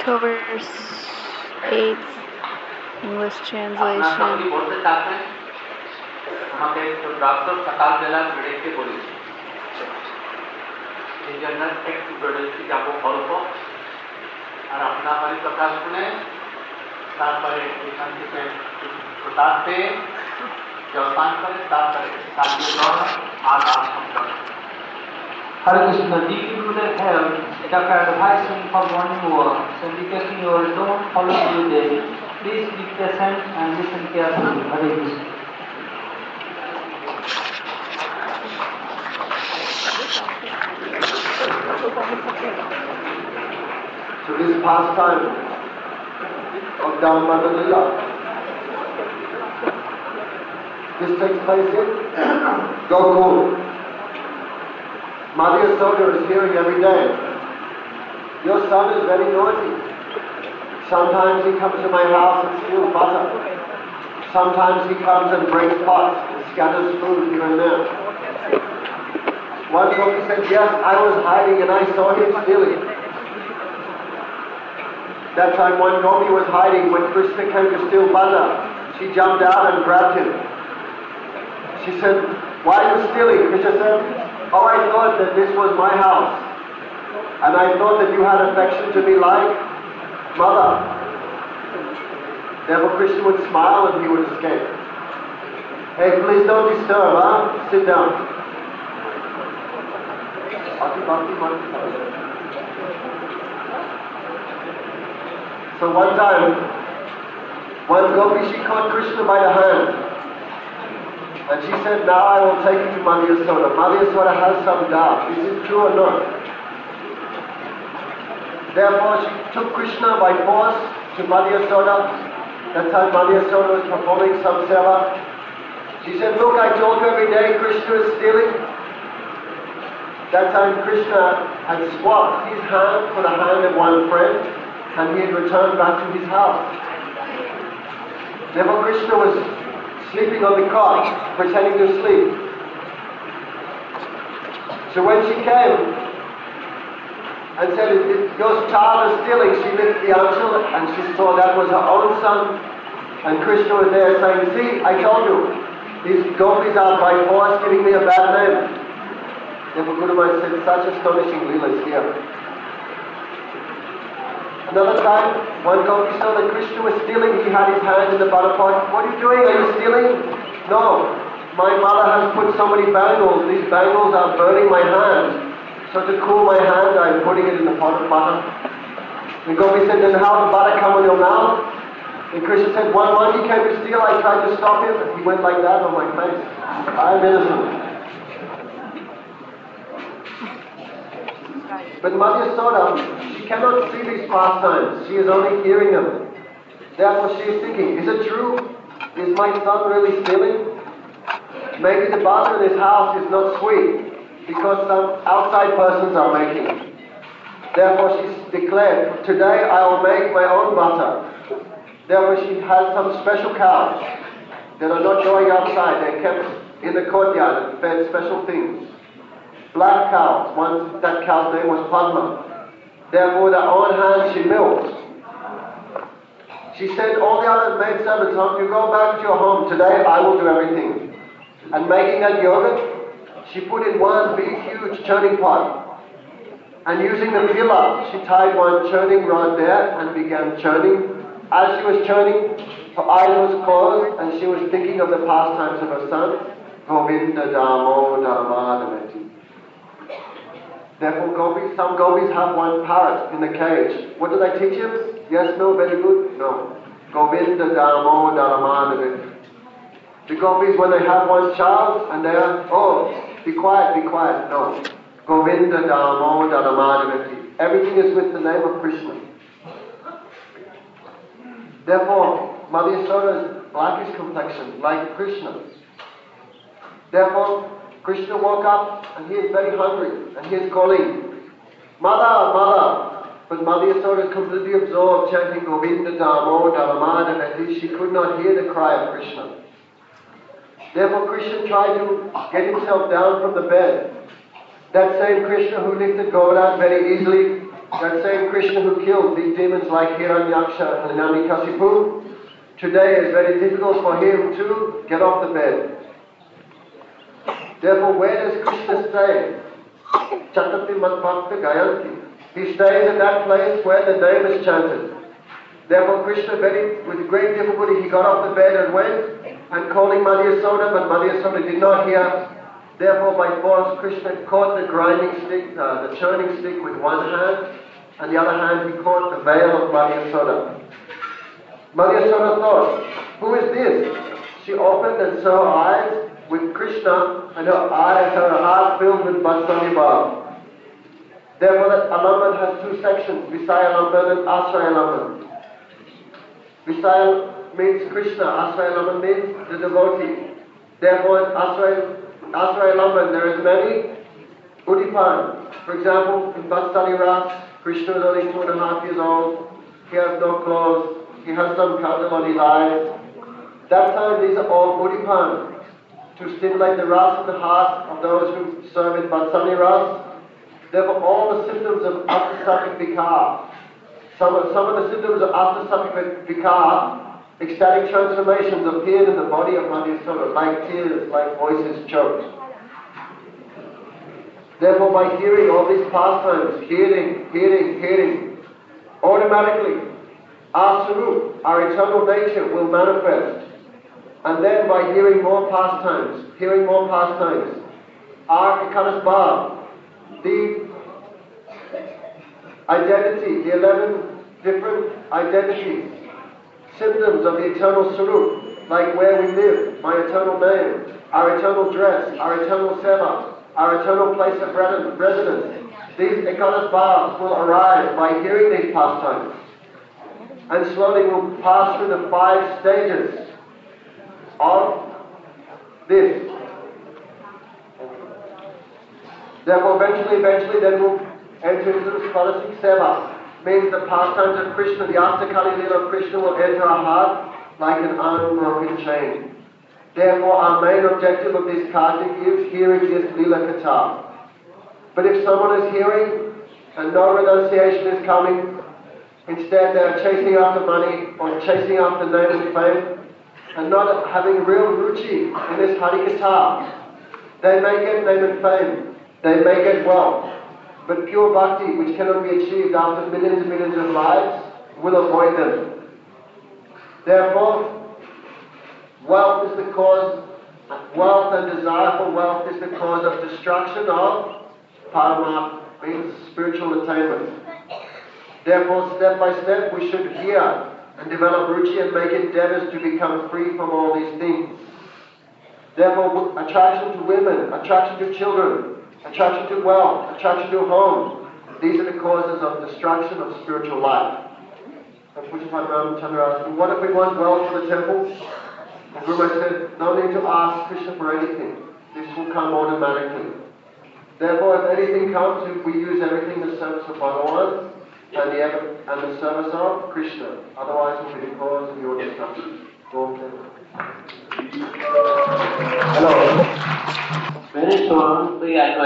October 8th, English translation. Hare Krishna, deeply rooted health, Dr. advising for morning walk, so requesting your don't follow you day. Please be present and listen carefully. Hare Krishna. So this pastime of Damodar Lila, this takes place in Gokul. Mother Yashoda is hearing every day, your son is very naughty. Sometimes he comes to my house and steals butter. Sometimes he comes and breaks pots and scatters food here and there. One gopi said, yes, I was hiding and I saw him stealing. That time one gopi was hiding when Krishna came to steal butter. She jumped out and grabbed him. She said, why are you stealing? Krishna said, oh, I thought that this was my house. And I thought that you had affection to me like mother. Therefore Krishna would smile and he would escape. Hey, please don't disturb, huh? Sit down. So one time, one gopi, she caught Krishna by the hand. And she said, now I will take you to Mother Yashoda. Mother Yashoda has some doubt. Is it true or not? Therefore, she took Krishna by force to Mother Yashoda. That time Mother Yashoda was performing some seva. She said, look, I told you every day Krishna is stealing. That time Krishna had swapped his hand for the hand of one friend and he had returned back to his house. Therefore Krishna was sleeping on the cot, pretending to sleep. So when she came and said, your child is stealing, she lifted the anchal and she saw that was her own son. And Krishna was there saying, see, I told you, these gopis are by force giving me a bad name. Therefore Guru Maharaj said, such astonishing leelas here. Another time, one gopi saw that Krishna was stealing. He had his hand in the butter pot. What are you doing? Are you stealing? No. My mother has put so many bangles. These bangles are burning my hand. So to cool my hand, I'm putting it in the pot of butter. The gopi said, then how did the butter come on your mouth? And Krishna said, one monkey came to steal. I tried to stop him. He went like that on my face. I'm innocent. But Mother Yashoda, she cannot see these pastimes. She is only hearing them. Therefore she is thinking, is it true? Is my son really stealing? Maybe the butter in his house is not sweet because some outside persons are making it. Therefore she declared, today I will make my own butter. Therefore she has some special cows that are not going outside. They're kept in the courtyard and fed special things. Black cows, that cow's name was Padma. Therefore, with her own hands she milks. She said, all the other maidservants, you go back to your home. Today I will do everything. And making that yogurt, she put in one big, huge churning pot. And using the pillar, she tied one churning rod there and began churning. As she was churning, her eyes was closed and she was thinking of the pastimes of her son. Govinda Damodar Madhavati. Therefore, some gopis have one parrot in the cage. What do they teach him? Yes, no, very good? No. Govinda Damodar Madhavati. The gopis, when they have one child, and they are, oh, be quiet, be quiet. No. Govinda Damodar Madhavati. Everything is with the name of Krishna. Therefore, Mother Yashoda is blackish complexion, like Krishna. Therefore, Krishna woke up and he is very hungry and he is calling, Mother, Mother. But Mother Yashoda is completely absorbed chanting Govinda Damodar Madhavati. She could not hear the cry of Krishna. Therefore Krishna tried to get himself down from the bed. That same Krishna who lifted Govardhan very easily, that same Krishna who killed big demons like Hiranyaksha and Hiranyakasipu, today is very difficult for him to get off the bed. Therefore, where does Krishna stay? Chatati Matbhakta Gayanti. He stays at that place where the name is chanted. Therefore, Krishna, with great difficulty, he got off the bed and went and calling Mother Yasoda, but Mother Yasoda did not hear. Therefore, by force, Krishna caught the grinding stick, the churning stick with one hand, and the other hand he caught the veil of Mother Yasoda. Mother Yasoda thought, who is this? She opened and saw her eyes with Krishna, and her heart filled with Vatsali Bhav. Therefore, that Alamban has two sections, Visaya Alamban and Asraya Alamban. Visaya means Krishna, Asraya Alamban means the devotee. Therefore, in Asraya Alamban there is many Udipan. For example, in Vatsali Ras, Krishna is only 2.5 years old, he has no clothes, he has some candle on his eyes. That time these are all Udipan, to stimulate the ras of the heart of those who serve in Vatsali Ras. Therefore, all the symptoms of Astasattvic Vikar, some of the symptoms of Astasattvic Vikar, ecstatic transformations appeared in the body of Mother Yasoda, like tears, like voices choked. Therefore, by hearing all these pastimes, hearing, automatically, our Sarup, our eternal nature will manifest. And then by hearing more pastimes, our Ekadas Bhav, the identity, the 11 different identities, symptoms of the eternal Sarup, like where we live, my eternal name, our eternal dress, our eternal seva, our eternal place of residence. These Ekadas Bhavs will arise by hearing these pastimes, and slowly will pass through the 5 stages of this. Therefore, eventually, then we'll enter into the scholastic seva. Means the pastimes of Krishna, the Astakali Leela of Krishna will enter our heart like an unbroken chain. Therefore, our main objective of this kartik is hearing this Leela Katha. But if someone is hearing and no renunciation is coming, instead they are chasing after money or chasing after name and fame, and not having real ruchi in this Harikatha, they may get name and fame, they may get wealth, but pure bhakti, which cannot be achieved after millions and millions of lives, will avoid them. Therefore, wealth and desire for wealth is the cause of destruction of paramarth, means spiritual attainment. Therefore, step by step, we should hear and develop ruchi and make endeavors to become free from all these things. Therefore, attraction to women, attraction to children, attraction to wealth, attraction to homes, these are the causes of destruction of spiritual life. And Pujapad Ramachandra asked, what if we want wealth for the temple? And Guru Maharaj said, no need to ask Krishna for anything. This will come automatically. Therefore, if anything comes, if we use everything in the service of Bhagavan and the service of Krishna, otherwise it will be the cause of your destruction. Hello. Very soon,